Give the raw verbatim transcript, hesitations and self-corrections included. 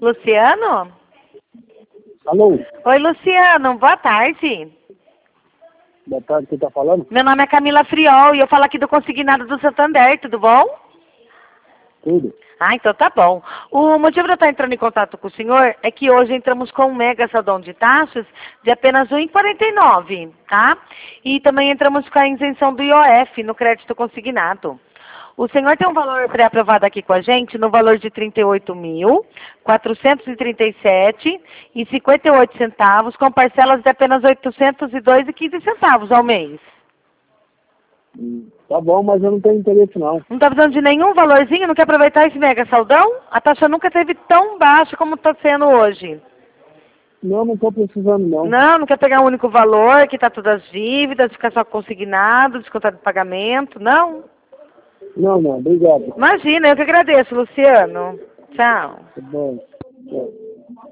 Luciano? Alô? Oi, Luciano, boa tarde. Boa tarde, quem tá falando? Meu nome é Camila Friol e eu falo aqui do Consignado do Santander, tudo bom? Tudo. Ah, então tá bom. O motivo de eu estar entrando em contato com o senhor é que hoje entramos com um mega saldão de taxas de apenas um real e quarenta e nove centavos, tá? E também entramos com a isenção do I O F no crédito consignado. O senhor tem um valor pré-aprovado aqui com a gente no valor de trinta e oito mil, quatrocentos e trinta e sete reais e cinquenta e oito centavos, com parcelas de apenas oitocentos e dois reais e quinze centavos ao mês. Hum, Tá bom, mas eu não tenho interesse não. Não está precisando de nenhum valorzinho? Não quer aproveitar esse mega saldão? A taxa nunca teve tão baixa como está sendo hoje. Não, não tô precisando não. Não, não quer pegar um único valor, quitar todas as dívidas, ficar só consignado, descontar do pagamento, não? Não, não, obrigado. Imagina, eu que agradeço, Luciano. Tchau. Tá bom. Tchau.